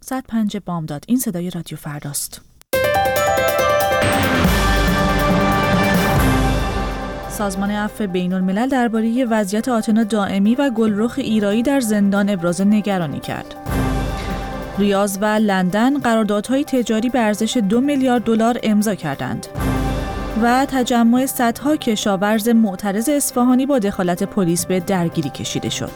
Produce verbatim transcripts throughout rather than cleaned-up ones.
صد و پنج بامداد. این صدای رادیو فرداست. سازمان عفو بین‌الملل درباره وضعیت آتنا دائمی و گلرخ ایرایی در زندان ابراز نگرانی کرد. ریاض و لندن قراردادهای تجاری به ارزش دو میلیارد دلار امضا کردند. و تجمع صدها کشاورز معترض اصفهانی با دخالت پلیس به درگیری کشیده شد.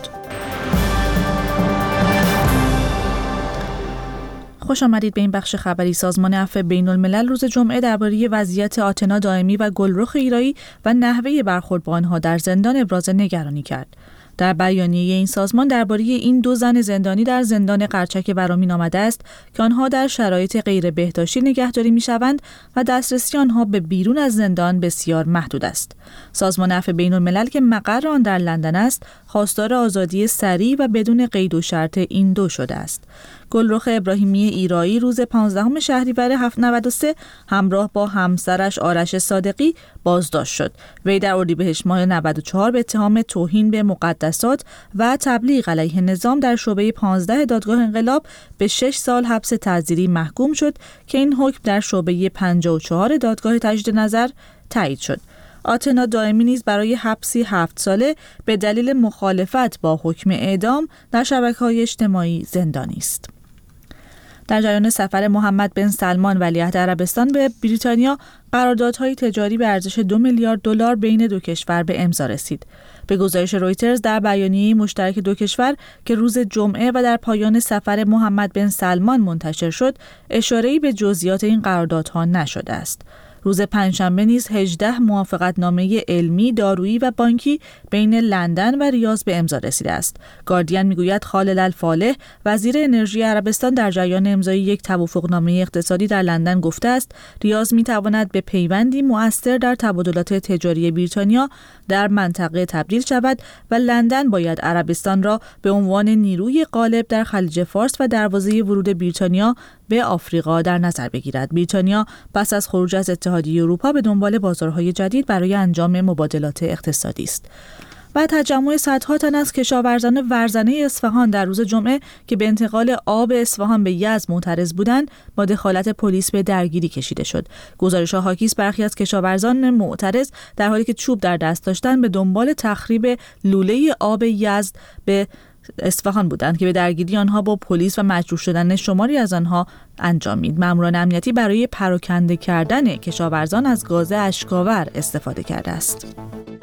خوش آمدید به این بخش خبری. سازمان عفو بین‌الملل روز جمعه درباره وضعیت آتنا دائمی و گلرخ ایرایی و نحوه برخورد با آنها در زندان ابراز نگرانی کرد. در بیانیه این سازمان درباره این دو زن زندانی در زندان قرچک ورامین آمده است که آنها در شرایط غیر بهداشتی نگهداری می‌شوند و دسترسی آنها به بیرون از زندان بسیار محدود است. سازمان عفو بین‌الملل که مقر آن در لندن است، خواستار آزادی سریع و بدون قید و شرط این دو شده است. گلرخ ابراهیمی ایرایی روز پانزدهم شهریور هفتصد و نود و سه همراه با همسرش آرش صادقی بازداشت شد. وی در اردیبهشت ماه نود و چهار به اتهام توهین به مقدسات و تبلیغ علیه نظام در شعبه پانزده دادگاه انقلاب به شش سال حبس تعزیری محکوم شد که این حکم در شعبه پنجاه و چهار دادگاه تجدید نظر تایید شد. آتنا دائمی نیز برای حبسی هفت ساله به دلیل مخالفت با حکم اعدام در شبکه‌های اجتماعی زندانی است. در جریان سفر محمد بن سلمان ولیعهد عربستان به بریتانیا، قراردادهای تجاری به ارزش دو میلیارد دلار بین دو کشور به امضا رسید. به گزارش رویترز در بیانیه مشترک دو کشور که روز جمعه و در پایان سفر محمد بن سلمان منتشر شد، اشاره‌ای به جزئیات این قراردادها نشده است. روز پنجشنبه نیز هجده موافقتنامه علمی، دارویی و بانکی بین لندن و ریاض به امضا رسیده است. گاردین میگوید خالد الفالح وزیر انرژی عربستان در جریان امضای یک توافقنامه اقتصادی در لندن گفته است ریاض میتواند به پیوندی مؤثر در تبادلات تجاری بریتانیا در منطقه تبدیل شود و لندن باید عربستان را به عنوان نیروی غالب در خلیج فارس و دروازه ورود بریتانیا به آفریقا در نظر بگیرد. بریتانیا پس از خروج از اتحادیه اروپا به دنبال بازارهای جدید برای انجام مبادلات اقتصادی است. و تجمع صدها تن از کشاورزان ورزنه اصفهان در روز جمعه که به انتقال آب اصفهان به یزد معترض بودند با دخالت پلیس به درگیری کشیده شد. گزارش‌ها حاکی است برخی از کشاورزان معترض در حالی که چوب در دست داشتند به دنبال تخریب لوله آب یزد به اصفهان بودند که به درگیری آنها با پلیس و مجروح شدن شماری از آنها انجامید. ماموران امنیتی برای پراکنده کردن کشاورزان از گاز اشک‌آور استفاده کرده است.